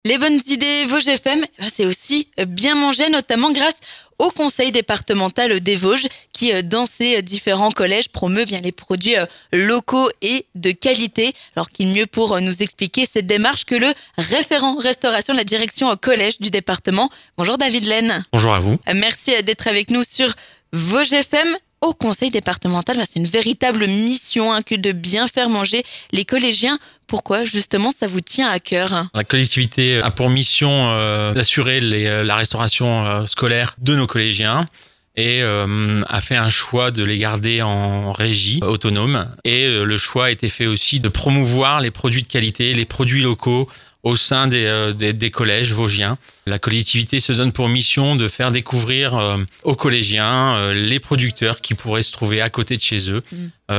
Les bonnes idées Vosges FM, c'est aussi bien manger, notamment grâce au conseil départemental des Vosges qui, dans ses différents collèges, promeut bien les produits locaux et de qualité. Alors qui mieux pour nous expliquer cette démarche que le référent restauration de la direction collège du département. Bonjour David Laine. Bonjour à vous. Merci d'être avec nous sur Vosges FM. Au conseil départemental, c'est une véritable mission que de bien faire manger les collégiens. Pourquoi justement ça vous tient à cœur ? La collectivité a pour mission d'assurer la restauration scolaire de nos collégiens et a fait un choix de les garder en régie autonome. Et le choix a été fait aussi de promouvoir les produits de qualité, les produits locaux au sein des collèges vosgiens. La collectivité se donne pour mission de faire découvrir aux collégiens les producteurs qui pourraient se trouver à côté de chez eux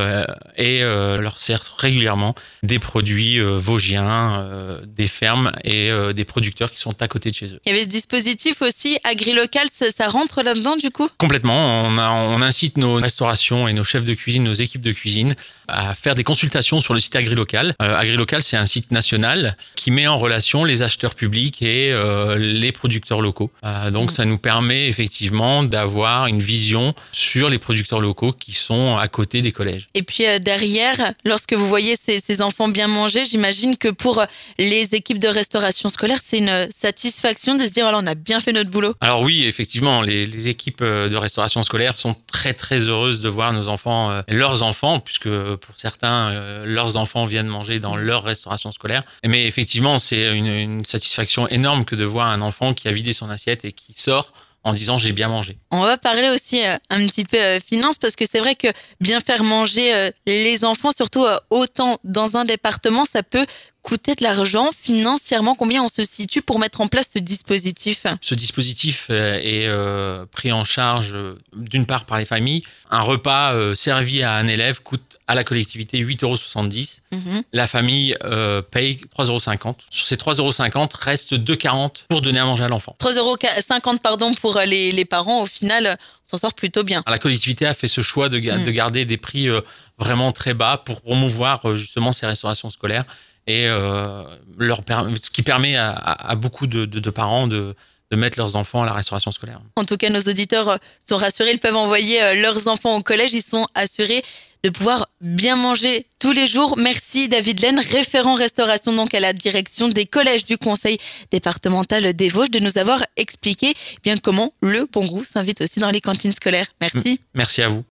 et leur sert régulièrement des produits vosgiens, des fermes et des producteurs qui sont à côté de chez eux. Il y avait ce dispositif aussi, agri-local, ça rentre là-dedans du coup ? Complètement, on incite nos restaurations et nos chefs de cuisine, nos équipes de cuisine à faire des consultations sur le site Agri-Local. Agri-Local, c'est un site national qui met en relation les acheteurs publics et les producteurs locaux. Donc ça nous permet effectivement d'avoir une vision sur les producteurs locaux qui sont à côté des collèges. Et puis derrière, lorsque vous voyez ces enfants bien manger, j'imagine que pour les équipes de restauration scolaire, c'est une satisfaction de se dire voilà, on a bien fait notre boulot. Alors oui, effectivement, les équipes de restauration scolaire sont très très heureuses de voir nos enfants, leurs enfants, puisque pour certains, leurs enfants viennent manger dans leur restauration scolaire. Mais effectivement, c'est une satisfaction énorme que de voir un enfant qui a vidé son assiette et qui sort en disant j'ai bien mangé. On va parler aussi un petit peu finance parce que c'est vrai que bien faire manger les enfants, surtout autant dans un département, ça peut coûter de l'argent. Financièrement, combien on se situe pour mettre en place ce dispositif ? Ce dispositif est pris en charge d'une part par les familles. Un repas servi à un élève coûte à la collectivité 8,70 €. La famille paye 3,50 €. Sur ces 3,50 € restent 2,40 € pour donner à manger à l'enfant. 3,50 € pour les parents. Au final, on s'en sort plutôt bien. La collectivité a fait ce choix de garder des prix vraiment très bas pour promouvoir justement ces restaurations scolaires et ce qui permet à beaucoup de parents de mettre leurs enfants à la restauration scolaire. En tout cas, nos auditeurs sont rassurés. Ils peuvent envoyer leurs enfants au collège. Ils sont assurés de pouvoir bien manger tous les jours. Merci David Laine, référent restauration donc à la direction des collèges du conseil départemental des Vosges, de nous avoir expliqué bien comment le bon goût s'invite aussi dans les cantines scolaires. Merci. Merci à vous.